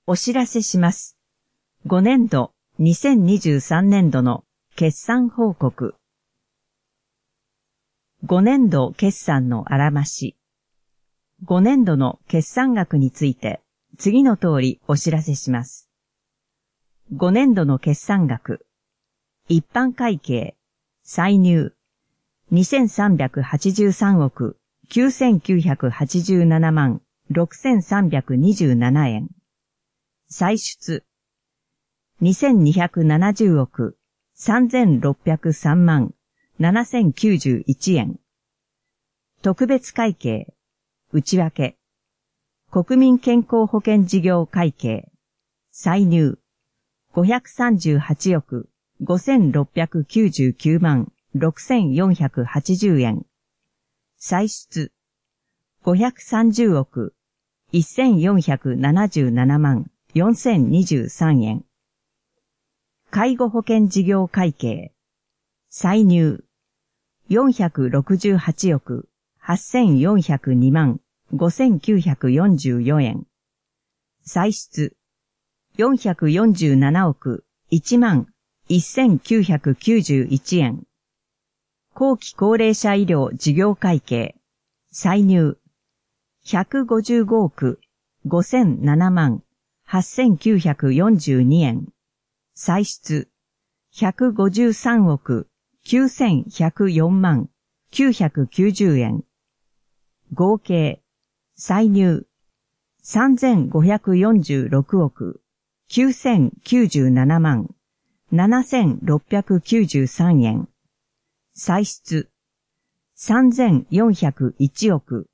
お知らせします。5年度2023年度の決算報告。5年度決算のあらまし。5年度の決算額について次の通りお知らせします。5年度の決算額。一般会計、歳入、2383億9987万6327円。歳出、2270億3603万7091円。特別会計、内訳、国民健康保険事業会計、歳入、538億5699万6480円。歳出、530億1477万4023円。介護保険事業会計、歳入、468億8402万5944円。歳出、447億1万1991円。後期高齢者医療事業会計、歳入、155億5007万8942円。歳出、153億9104万990円。合計、歳入、3546億9097万7693円。歳出、3401億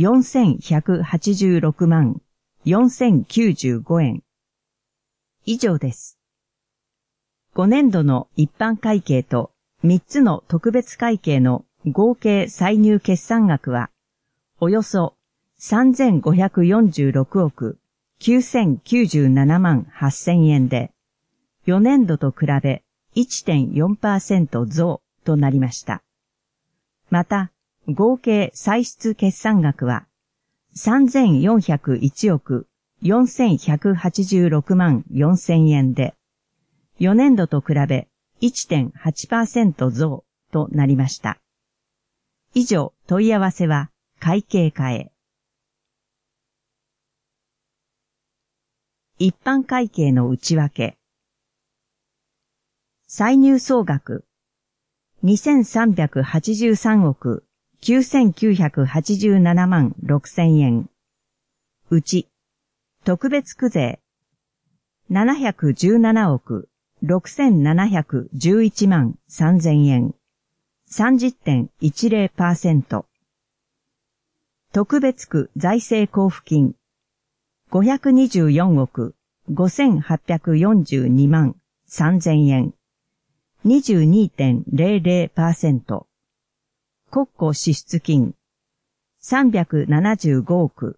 4186万4095円。以上です。5年度の一般会計と3つの特別会計の合計歳入決算額は、およそ3546億9097万8000円で、4年度と比べ 1.4% 増となりました。また、合計歳出決算額は、3401億4186万4000円で、4年度と比べ 1.8% 増となりました。以上、問い合わせは会計課へ。一般会計の内訳。歳入総額、2383億9987万6000円。うち、特別区税、717億6711万3000円。30.10%。特別区財政交付金、524億5842万3000円。22.00%。国庫支出金、375億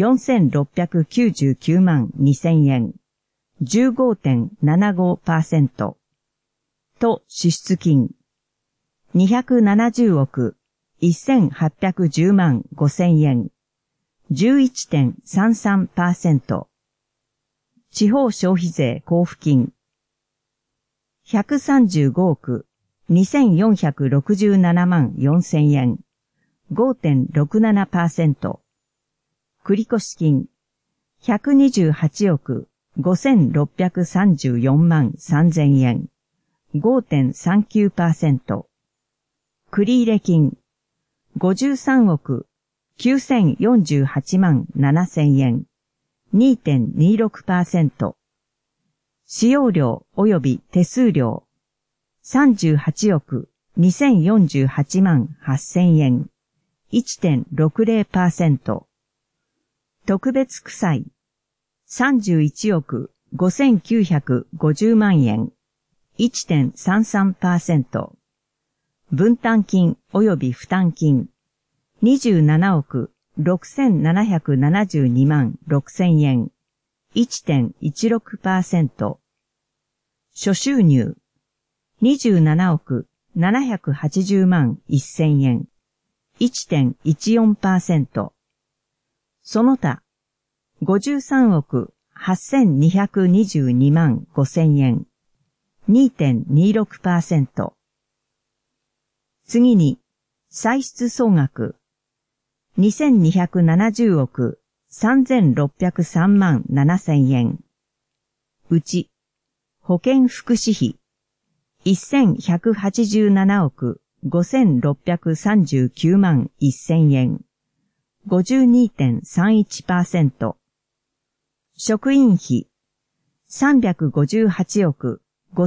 4699万2000円。15.75%。都支出金、270億1810万5000円。11.33%。地方消費税交付金、135億2467万4000円。5.67%。繰越金、128億5634万3000円。5.39%。繰入金、53億9048万7000円。2.26%。使用料及び手数料、38億2048万8000円。1.60%。特別区歳、31億5950万円。1.33%。分担金及び負担金、27億6772万6000円。1.16%。諸収入、27億780万1000円。1.14%。その他、53億 8222万5000円。2.26%。次に、歳出総額。2270億3603万7000円。うち、保健福祉費。1187億5639万1000円。52.31%。職員費。358億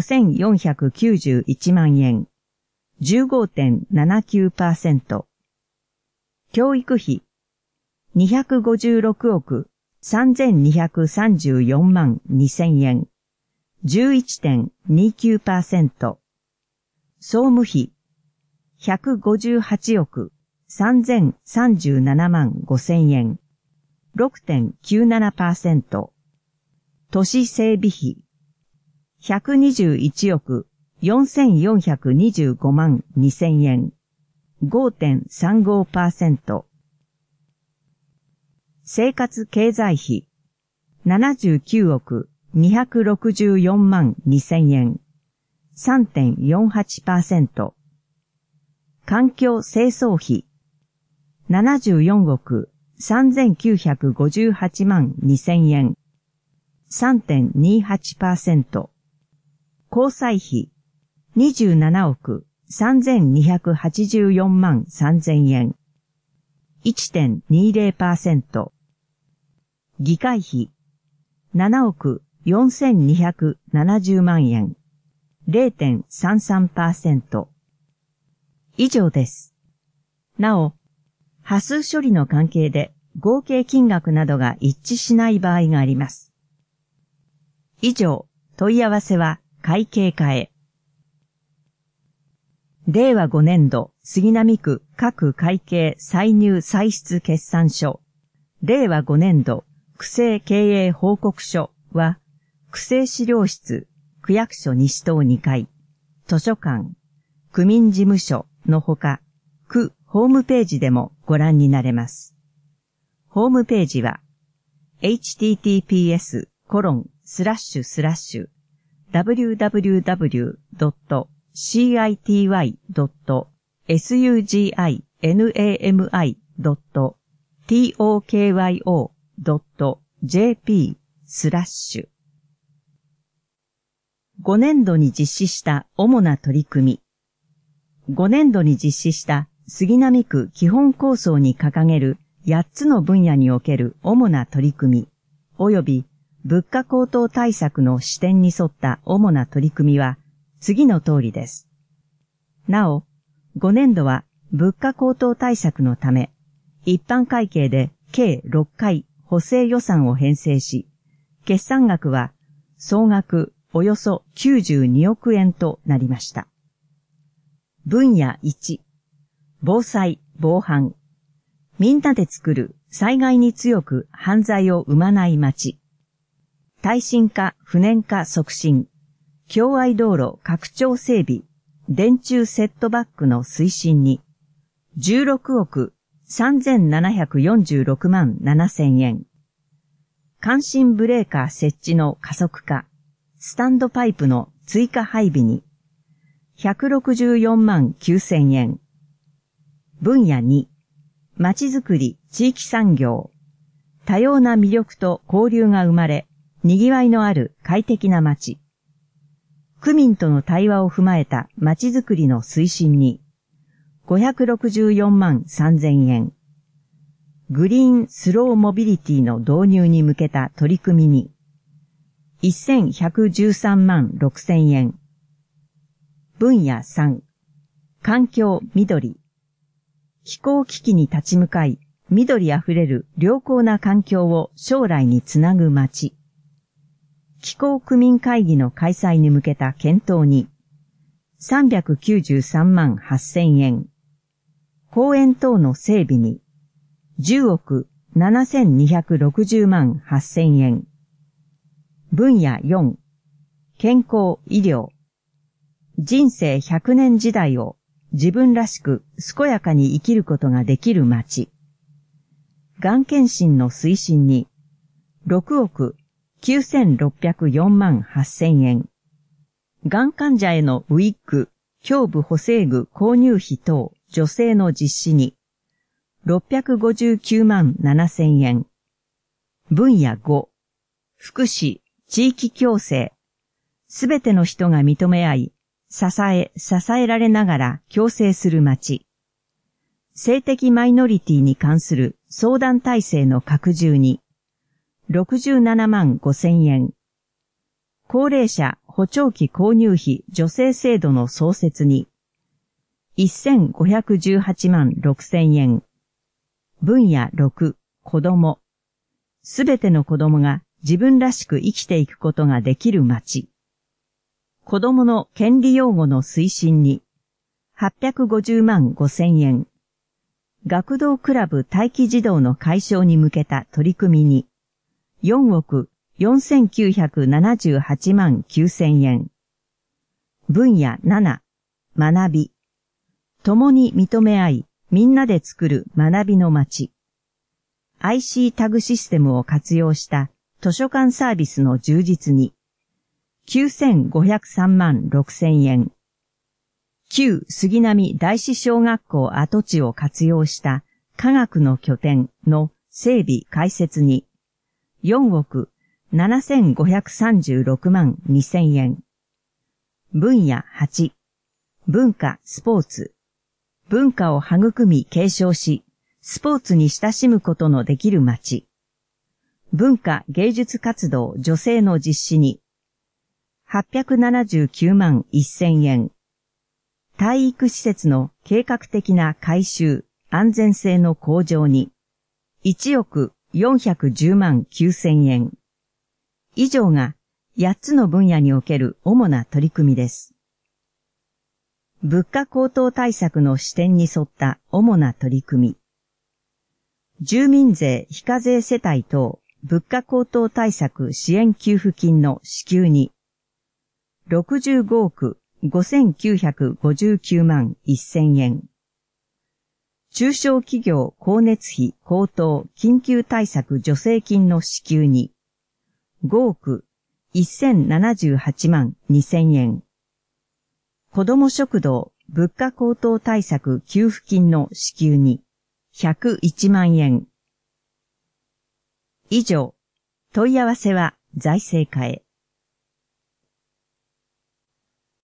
5491万円。15.79%。教育費。256億3234万2000円。11.29%。総務費。158億3037万5000円。6.97%。都市整備費。121億4425万2000円。5.35%。生活経済費。79億264万2000円。3.48%。環境清掃費。74億3958万2000円。3.28%。交際費。27億3284万3000円。1.20%。議会費。7億4270万円。0.33%。以上です。なお、波数処理の関係で合計金額などが一致しない場合があります。以上、問い合わせは会計課へ。令和5年度杉並区各会計歳入歳出決算書令和5年度区政経営報告書は区政資料室区役所西棟2階図書館区民事務所のほか区ホームページでもご覧になれます。ホームページは www.city.suginami.tokyo.jp/5年度に実施した主な取り組み。5年度に実施した杉並区基本構想に掲げる8つの分野における主な取り組み、及び物価高騰対策の視点に沿った主な取り組みは次の通りです。なお、5年度は物価高騰対策のため、一般会計で計6回補正予算を編成し、決算額は総額およそ92億円となりました。分野1、防災・防犯。みんなで作る災害に強く犯罪を生まない街。耐震化・不燃化促進。共愛道路拡張整備。電柱セットバックの推進に。16億3746万7000円。感震ブレーカー設置の加速化。スタンドパイプの追加配備に。164万9000円。分野2、まちづくり、地域産業。多様な魅力と交流が生まれ、賑わいのある快適な街。区民との対話を踏まえたまちづくりの推進に。564万3000円。グリーンスローモビリティの導入に向けた取り組みに。1113万6000円。分野3、環境・緑。気候危機に立ち向かい、緑あふれる良好な環境を将来につなぐ街。気候区民会議の開催に向けた検討に、393万8000円。公園等の整備に、10億7260万8000円。分野4、健康・医療。人生100年時代を自分らしく健やかに生きることができる街。がん検診の推進に6億 9604万8000円。がん患者へのウィッグ、胸部補正具購入費等、助成の実施に、659万7000円。分野5、福祉、地域共生。すべての人が認め合い、支えられながら共生する町。性的マイノリティに関する相談体制の拡充に、67万5000円。高齢者補聴器購入費助成制度の創設に、1518万6000円。分野6、子供。すべての子供が自分らしく生きていくことができる町。子供の権利擁護の推進に、850万5000円。学童クラブ待機児童の解消に向けた取り組みに、4億4978万9000円。分野7、学び。共に認め合い、みんなで作る学びの街。IC タグシステムを活用した図書館サービスの充実に、9503万6000円。旧杉並大師小学校跡地を活用した科学の拠点の整備開設に、4億7536万2000円。分野8、文化スポーツ。文化を育み継承し、スポーツに親しむことのできる街。文化芸術活動助成の実施に、879万1000円。体育施設の計画的な改修、安全性の向上に、1億410万9000円。以上が8つの分野における主な取り組みです。物価高騰対策の視点に沿った主な取り組み。住民税非課税世帯等物価高騰対策支援給付金の支給に、65億5959万1000円。中小企業光熱費高騰緊急対策助成金の支給に、5億1078万2000円。子ども食堂物価高騰対策給付金の支給に101万円。以上、問い合わせは財政課へ。